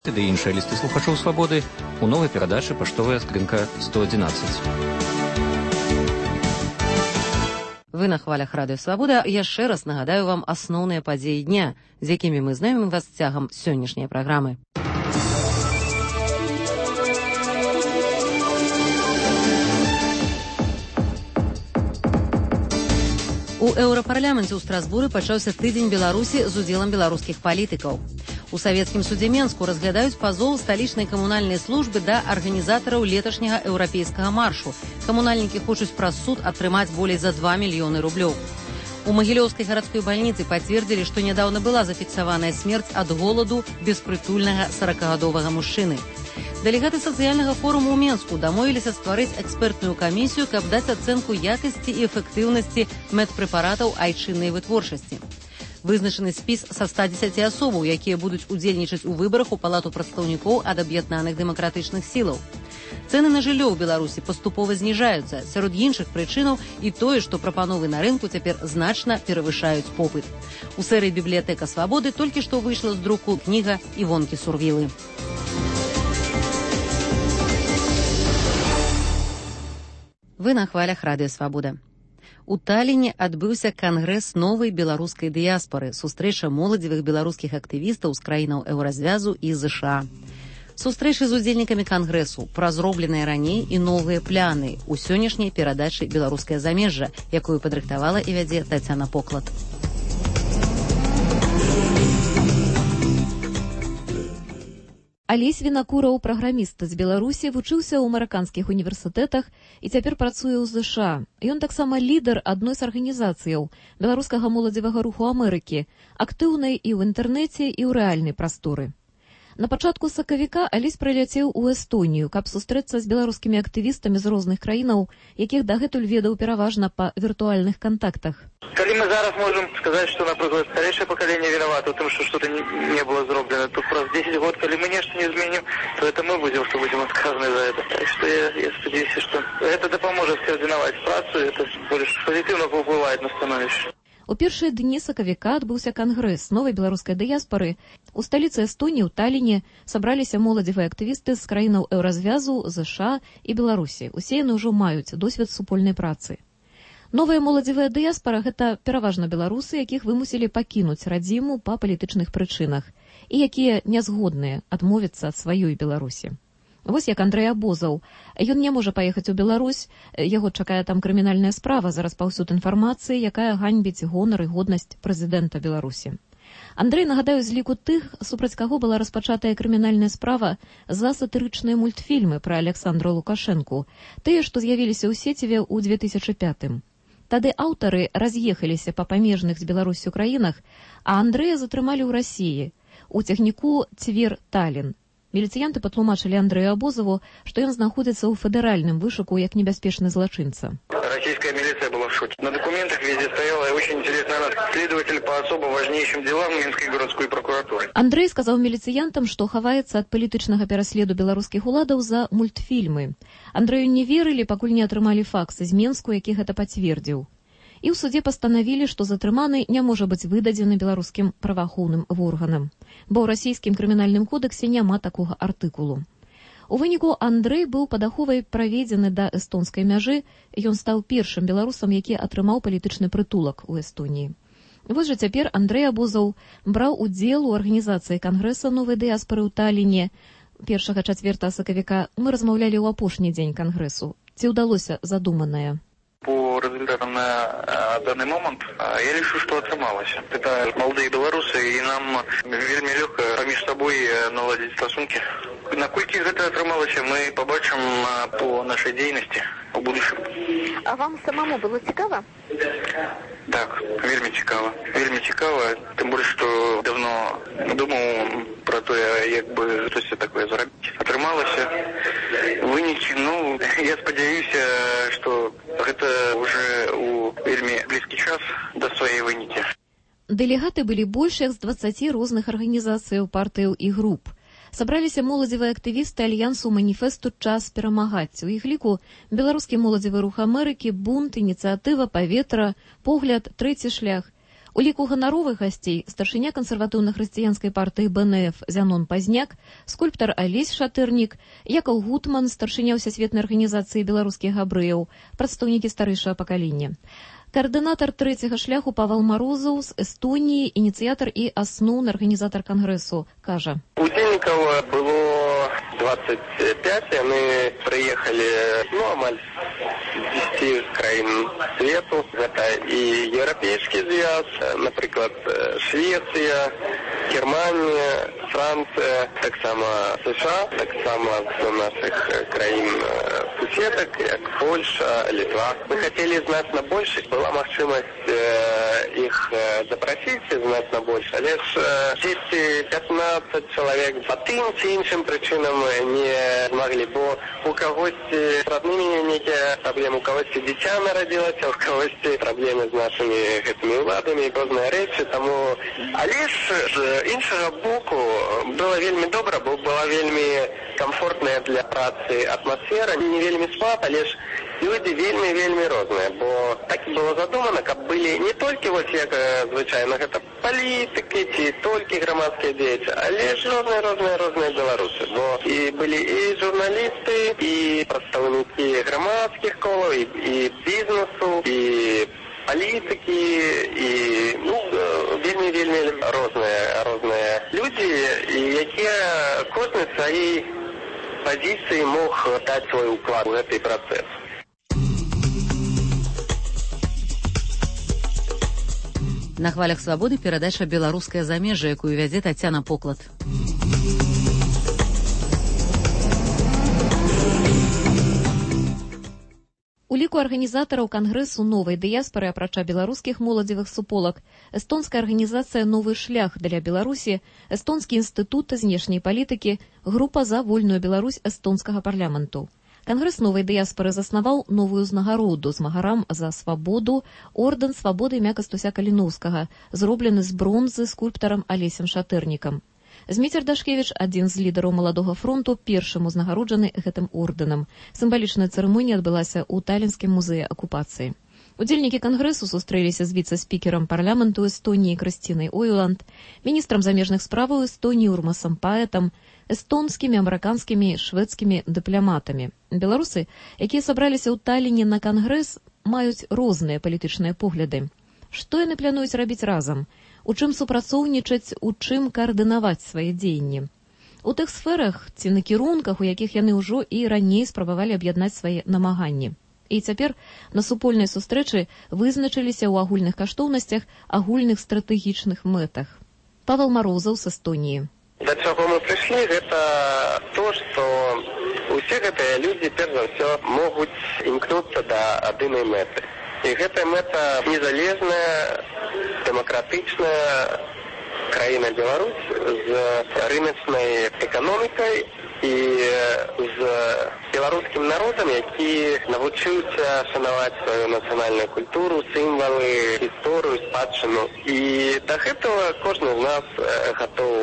Ды іншыя лісты слухачоў свабоды у новай перадачы паштовая скрынка 111. Вы на хвалях радыё Свабода. Яшчэ раз нагадаю вам асноўныя падзеі дня, з якімі мы знаёмім вас цягам сённяшняй праграмы. У еўрапарламенце ў Страсбуры пачаўся тыдзень Беларусі з удзелам беларускіх палітыкаў. У савецкім судзе Менску разглядаюць пазоў сталічнай камунальнай службы да арганізатараў леташняга еўрапейскага маршу. Камунальнікі хочуць праз суд атрымаць болей за 2 мільёны рублёў. У Магілёўскай гарадской бальніцы пацвердзілі, што нядаўна была зафіксаваная смерць ад голаду беспрытульнага 40гадовага мужчыны. Дэлегаты сацыяльнага форуму ў Менску дамовіліся стварыць экспертную камісію, каб даць ацэнку якасці і эфектыўнасці медпрэпаратаў айчыннай вытворчасці. Вызначаны спіс са 110 асобаў, якія будуць удзельнічаць у выбарах у палату прадстаўнікоў ад аб'яднаных дэмакратычных сілаў. Цэны на жыллё ў Беларусі паступова зніжаюцца. Сярод іншых прычынаў і тое, што прапановы на рынку цяпер значна перавышаюць попыт. У серыі бібліятэка Свабоды толькі што выйшла з друку кніга Івонкі Сурвілы. Вы на хвалях радыё Свабода. У Таліне адбыўся кангрэс новай беларускай дыяспары, сустрэча моладзевых беларускіх актывістаў з краінаў еўразвязу і ЗША. Сустрэчы з удзельнікамі кангрэсу, пра зробленыя раней і новыя пляны у сённяшняй перадачы «Беларускае замежжа», якую падрыхтавала і вядзе Тацяна Поклад. Алесь Вінакураў, праграміст з Беларусі, вучыўся ў амерыканскіх універсітэтах і цяпер працуе ў ЗША. Ён таксама лідар адной з арганізацыяў беларускага моладзевага руху Амерыкі, актыўнай і ў інтэрнэце, і ў рэальнай прасторы. На пачатку сакавіка Алесь прыляцеў у Эстонію, каб сустрэцца з беларускімі актывістамі з розных краінаў, якіх дагэтуль ведаў пераважна па віртуальных кантактах. Калі мы зараз можем сказаць, што, напрыклад, старэйшае пакаленне вінавата ў тым, што што-то не было зроблена, то праз 10 год, калі мы нешта не зменім, то это мы будем адказаны за это. Так што я спадзяюся, што гэта дапаможа скаардынаваць працу, это больш пазітыўна паўплывае на становішча. У першыя дні сакавіка адбыўся кангрэс новай беларускай дыяспары. У сталіцы Эстоніі, у Таліне, сабраліся моладзевыя актывісты з краінаў еўразвязу, ЗША і Беларусі. Усе яны ўжо маюць досвед супольнай працы. Новая моладзевая дыяспара – гэта пераважна беларусы, якіх вымусілі пакінуць радзіму па палітычных прычынах і якія нязгодныя адмовіцца ад сваёй Беларусі. Вось як Андрэй Абозаў. Ён не можа паехаць у Беларусь, яго чакае там крымінальная справа за распаўсюд інфармацыі, якая ганьбіць гонар і годнасць прэзідэнта Беларусі. Андрэй, нагадаю, з ліку тых, супраць каго была распачатая крымінальная справа за сатырычныя мультфільмы пра Александра Лукашэнку, тыя, што з'явіліся ў сеціве ў 2005-м. Тады аўтары раз'ехаліся па памежных з Беларусю краінах, а Андрэя затрымалі ў Расіі, у цягніку Цвер-Талін. Міліцыянты патлумачылі Андрэю Абозаву, што ён знаходзіцца ў федэральным вышуку як небяспечны злачынца. Российская милиция была в шоке. На документах везде стояла очень интересная надпись: следователь по особо важнейшим делам Минской городской прокуратуры. Андрэй сказаў міліцыянтам, што хаваецца ад палітычнага пераследу беларускіх уладаў за мультфільмы. Андрэю не верылі, пакуль не атрымалі факс з Менску, які гэта пацвердзіў. І ў судзе пастанавілі, што затрыманы не можа быць выдадзены беларускім праваахоўным органам, бо ў расійскім крымінальным кодексе няма такога артыкулу. У выніку Андрэй быў пад аховай праведзены да эстонскай мяжы, ён стаў першым беларусам, які атрымаў палітычны прытулак у Эстоніі. Вось жа цяпер Андрэй Абозаў браў удзел у арганізацыі кангрэса новай дыяспары ў Таліне. 1-4 сакавіка мы размаўлялі ў апошні дзень кангрэсу. Ці ўдалося задуманае? По результатам на данный момент я лишу, что атрымалось. Это молодые белорусы, и нам вельми легко поміж собой наладить стосунки. Наколькі гэта атрымалася, мы побачим по нашей деятельности в будущем. А вам самому было цікава? Так, вельми цікава. Вельми цікава, тим більше, що давно думав про то, як би щось таке зробити. Атрымалася вынікі, ну, я спадзяюся, што гэта уже у вельмі блізкі час да сваёй вынікі. Дэлегаты былі больш як з 20 розных арганізацыяў, партыяў і груп. Сабраліся моладзевыя актывісты альянсу маніфесту «Час перамагаць». У іх ліку беларускі моладзевы рух Амерыкі, бунт, ініцыятыва, паветра, погляд, трэці шлях. У ліку ганаровых гасцей старшыня кансерватыўна-хрысціянскай партыі БНФ Зянон Пазняк, скульптар Алесь Шатырнік, Якаў Гутман, старшыня Всесветнай арганізацыі беларускіх габрэяў, прадстаўнікі старэйшага пакалення. Координатор третьего шляху Павел Морозов з Эстонії, ініціятор і асноўны арганізатор конгресу, каже. Удзельнікаў было 25, яны прыехалі, амаль з 10 краін свету. Гэта і Еўрапейскі звяз, напрыклад, Швецыя, Германія, Францыя, таксама США, таксама з наших краін суседак, як Польша, Літва. Мы хотели значна больше. Была магчымасць іх запрасіць значна больш, але ж 10-15 чалавек па тым ці іншым прычынам не змаглі, бо у кагосьці з роднымі нейкія праблемы, у кагосьці дзіця нарадзілася, у кагосьці праблемы з нашымі гэтымі ўладамі, розныя рэчы, таму... Але ж з іншага боку было вельмі добра, бо была вельмі комфортная для працы атмасфера, не вельмі спад, але ж люди вельмі розныя, бо так і было задумано, каб былі не толькі, як звычайна, гэта палітыкі ці толькі грамадскія дзеячы, але ж розныя беларусы. Бо і былі і журналісты, і прадстаўнікі грамадскіх колаў, і бізнесу, і палітыкі, і вельмі розныя людзі, якія кожны сваёй пазіцыі мог даць свой уклад у гэты працэс. На хвалях свабоды перадача «Беларускае замежжа», якую вядзе Тацяна Поклад. У ліку арганізатараў кангрэсу новай дыяспары, апрача беларускіх моладзевых суполак, эстонская арганізацыя «Новы шлях» для Беларусі, эстонскі інстытут знешняй палітыкі, група за вольную Беларусь эстонскага парламенту. Кангрэс новай дыяспары заснаваў новую ўзнагароду змагарам за свабоду, ордэн свабоды імя Кастуся Каліноўскага, зроблены з бронзы скульптарам Алесем Шатырнікам. Зміцер Дашкевіч, адзін з лідараў маладога фронту, першым узнагароджаны гэтым ордэнам. Сімвалічная цырымонія адбылася ў Талінскім музеі акупацыі. Удзельнікі кангрэсу сустрэліся з віцэ-спікерам парламенту Эстоніі Крысцінай Ойланд, міністрам замежных справаў Эстоніі Урмасам Паэтам, эстонскімі, амерыканскімі, шведскімі дыпламатамі. Беларусы, якія сабраліся ў Таліне на кангрэс, маюць розныя палітычныя погляды. Што яны плануюць рабіць разам? У чым супрацоўнічаць, у чым каардынаваць свае дзеянні? У тых сферах ці накірунках, у якіх яны ўжо і раней спрабавалі аб'яднаць свае намаганні. І цяпер на супольнай сустрэчы вызначыліся ў агульных каштоўнасцях, агульных стратэгічных мэтах. Павел Морозов з Эстоніі. Да чаго мы прыйшлі, гэта то, што усе гэтыя людзі, перш за ўсё, могуць імкнуцца да адзінай мэты. І гэтая мэта незалежная, дэмакратычная краіна Беларусь з рыначнай эканомікай і з беларускім народам, які навучыўся шанаваць сваю нацыянальную культуру, сімвалы, гісторыю, спадчыну. І да гэтага кожны з нас гатоў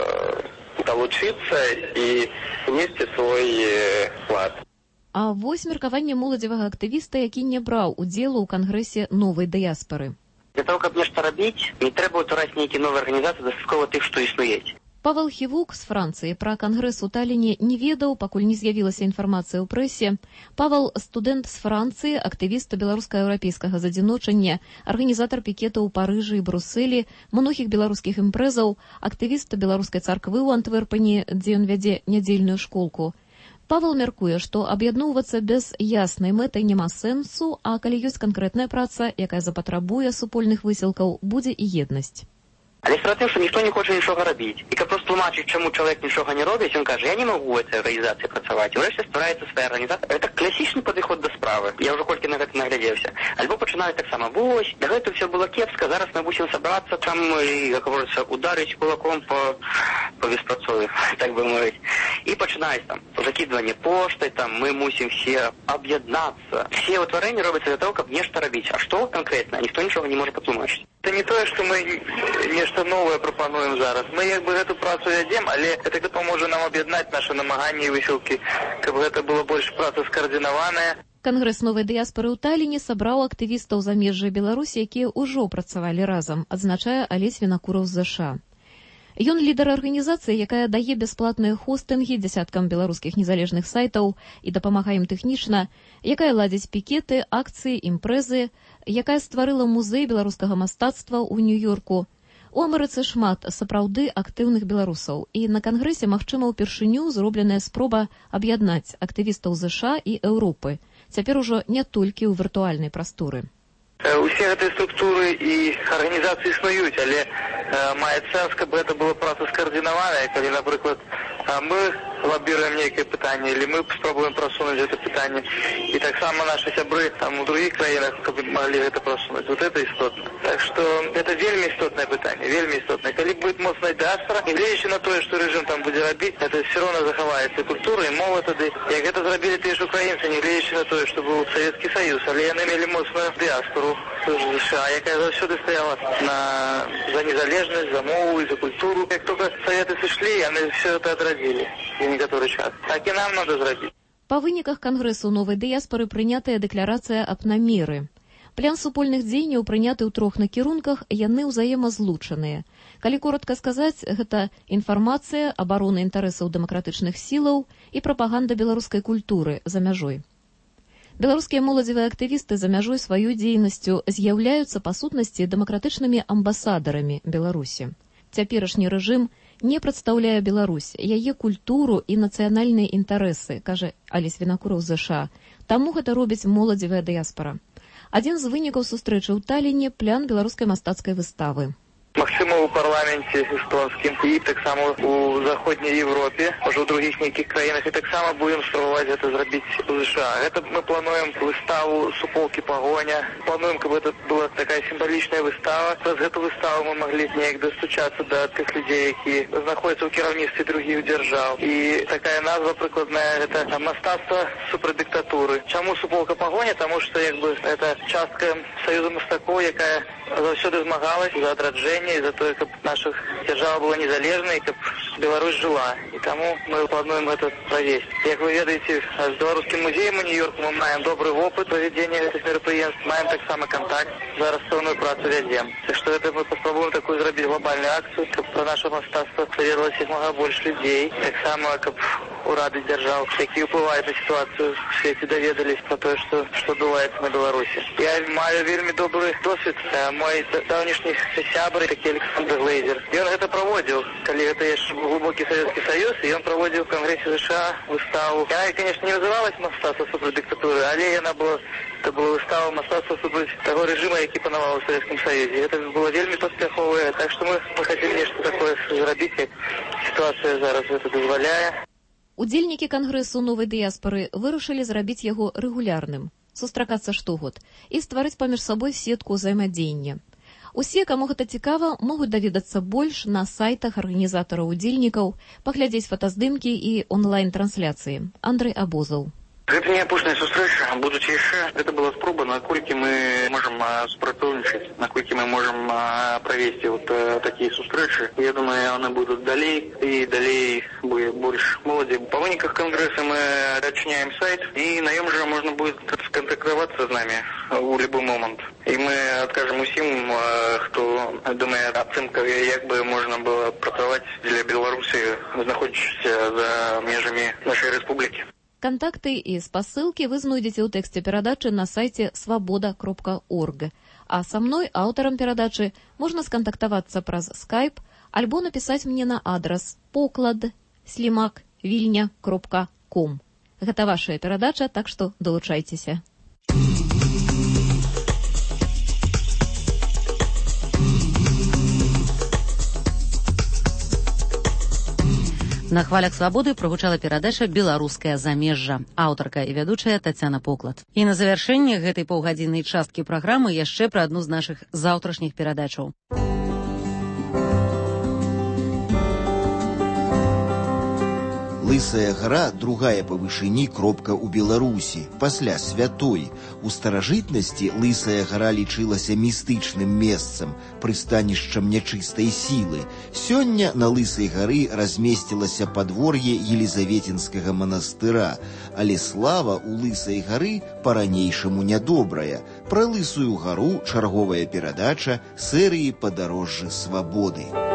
далучыцца і внесці свой вклад. А вось меркаванне моладзевага актывіста, які не браў удзелу ў кангрэсе новай дыяспары. Для того, каб нешта рабіць, не трэба ўтвараць нейкія новыя арганізацыі, дастаткова тых, што існуюць. Павел Хівук з Францыі пра кангрэс у Таліне не ведаў, пакуль не з'явілася інфармацыя ў прэсе. Павел – студэнт з Францыі, актывіст беларуска-еўрапейскага задзіночання, арганізатар пікетаў у Парыжы і Брусэлі, многіх беларускіх імпрэзаў, актывіст беларускай царквы ў Антверпені, дзе ён вядзе нядзельную школку. Павел мяркуе, што аб'ядноўвацца без яснай мэтай няма сэнсу, а калі ёсць канкрэтная праца, якая запатрабуе супольных высілкаў, будзе і еднасць. Але справа тым, што ніхто не хоча нічога рабіць. І каб просто тлумачыць, чаму чалавек нічога не робіць, ён кажа, я не магу ў гэтай арганізацыі працаваць. І ўрэшце ствараецца свая арганізацыя. Гэта класічны падыход да справы. Я ўжо колькі на гэта наглядзеўся. Альбо пачынаюць таксама, вось, да гэта ўсё было кепска, зараз мы мусім сабрацца, там, як говорится, ударыць кулаком по беспрацові, так бы мовіць. І пачынаюць там закидывание поштай, там, мы мусім все аб'яднацца. Все ўтварэнні робяцца для того, каб нешта рабіць. А што канкрэтна? Ніхто нічога не можа патлумачыць. Это не тое, што мы нешта новае прапануем зараз. Мы як бы гэту працу вядзем, але гэта дапаможа нам аб'яднаць нашы намаганні і высілкі, каб гэта было больш праца скаардынаваная. Кангрэс новай дыяспары ў Таліне сабраў актывістаў замежжа Беларусі, якія ўжо працавалі разам, адзначае Алесь Вінакураў з ЗША. Ён лідар арганізацыі, якая дае бясплатныя хостынгі дзясяткам беларускіх незалежных сайтаў і дапамагае ім тэхнічна, якая ладзіць пікеты, акцыі, імпрэзы, якая стварыла музей беларускага мастацтва ў Нью-Йорку. У Амерыцы шмат сапраўды актыўных беларусаў, і на кангрэсе, магчыма, упершыню зробленая спроба аб'яднаць актывістаў ЗША і Еўропы, цяпер ужо не толькі ў віртуальнай прасторы. Усе гэтыя структуры і арганізацыі існуюць, але мае сэнс, каб гэта было праца скаардынаваная, калі, напрыклад, мы лабіруем нейкае пытанне, или мы спробуем просунуть это пытанне, и так само наши сябры там у других краінах, каб могли это просунуть. Вот это істотно. Так что это вельмі істотное пытанне, вельмі істотное. Калі будет моцная дыаспора, не гледзячы на тое, что режим там будзе рабіць, это все равно захаваецца культура і мова тады. Як гэта зрабілі тыя ж украінцы, не гледзячы на тое, что быў Советский Союз, але яны мелі моцную дыаспору США, якая заўсёды стаяла за незалежнасць, за мову і за культуру. Як только Советы сышлі, яны все это адрадзілі і некаторы час. Так і нам надо зрабіць. Па выніках кангрэсу новай дыяспары прынятая дэкларацыя аб намеры. План супольных дзеянняў прыняты ў 3 накірунках, яны ўзаемазлучаныя. Калі коротка сказаць, гэта інфармацыя, абарона інтарэсаў дэмакратычных сілаў і прапаганда беларускай культуры за мяжой. Беларускія моладзевыя актывісты за мяжой сваёй дзейнасцю з'яўляюцца па сутнасці дэмакратычнымі амбасадарамі Беларусі. Цяперашні рэжым не прадстаўляе Беларусь, яе культуру і нацыянальныя інтарэсы, кажа Алесь Вінакураў з ЗША. Таму гэта робіць моладзевая дыяспара. Адзін з вынікаў сустрэчы ў Таліне – план беларускай мастацкай выставы. Магчыма, у парламенце эстонскім і таксама у заходняй Европе, можа, у других нейкіх краінах, і таксама будем спрабаваць гэта зрабіць у США. Гэта мы плануем выставу «Суполкі пагоня». Плануем, каб гэта была такая сімвалічная выстава. Праз гэту выставу мы маглі неяк дастучацца да тых людзей, які знаходзяцца ў кіраўніцтве другіх дзяржаў. І такая назва прыкладная – гэта мастацтва супраць дыктатуры. Чаму «Суполка пагоня»? Таму што гэта частка Саюза мастакоў, якая заўсёды змагалась за адраджэнне і за тое, каб наших дзяржава была незалежнай, каб Беларусь жила. І таму мы плануем гэта правесці. Як вы ведаеце, з Беларускім музеем у Нью-Йорку мы маем добры вопыт правядзення гэтых мерапрыемств, маем таксама контакт, зараз пэўную працу вядзем. Так што гэта мы паспрабуем такую зрабіць глобальную акцыю, каб пра наша мастацтва даведалася як мага больш людзей, таксама каб урады дзяржаў, якія ўплываюць на сітуацыю ў свеце, даведались пра тое, што адбываецца на Беларусі. Я маю вельмі добры досвед. Мой даўнішні сябр, такі Александр Глейзер, ён гэта праводзіў, калі гэта яшчэ глубокі Советский Союз, і ён праводзіў у Кангрэсе США выставу. Яна, конечно, не называлась «Мастацтва супраць дыктатуры», але яна была выстава «Мастацтва супраць таго рэжыма», які панаваў у Советскім Союзе. Гэта было вельмі паспяховае, так што мы хацелі нешта такое зрабіць, як сітуацыя зараз гэта дазваляе. Удзельнікі кангрэсу новай дыяспары вырашылі зрабіць яго рэгулярным, сустракацца штогод і стварыць паміж сабой сетку ўзаемадзеяння. Усе, каму гэта цікава, могуць даведацца больш на сайтах арганізатараў удзельнікаў, паглядзець фотаздымкі і онлайн-трансляцыі. Андрэй Абозаў. Гэта не апошняя сустрэча, будуць яшчэ. Гэта была спроба, наколькі мы можам супрацоўнічаць, наколькі мы можам правесці такія сустрэчы. Я думаю, яны будуць далей, і далей будзе больш моладзі. Па выніках кангрэса мы адчыняем сайт, і на ім жа можна будет скантактавацца з намі у любы момант. І мы адкажам усім, хто думае аб тым, як бы можна было працаваць для Беларусі, знаходзячыся за межамі нашай рэспублікі. Кантакты і спасылкі вы знойдзеце ў тэксце перадачы на сайце свабода.орг. А са мной, аўтарам перадачы, можна скантактавацца праз Skype альбо напісаць мне на адрас poklad@vilnya.com. Гэта вашая перадача, так што далучайцеся. На хвалях свабоды прагучала перадача «Беларускае замежжа». Аўтарка і вядучая Тацяна Поклад. І на завяршэнне гэтай паўгадзіннай часткі праграмы яшчэ пра адну з нашых заўтрашніх перадачаў. Лысая гара – другая па вышыні кропка ў Беларусі, пасля Святой. У старажытнасці Лысая гара лічылася містычным месцам, прыстанішчам нячыстай сілы. Сёння на Лысай гары размесцілася падвор'е Елізаветінскага манастыра, але слава ў Лысай гары па-ранейшаму нядобрая. Пра Лысую гару чарговая перадача серыі «Падарожжы свабоды».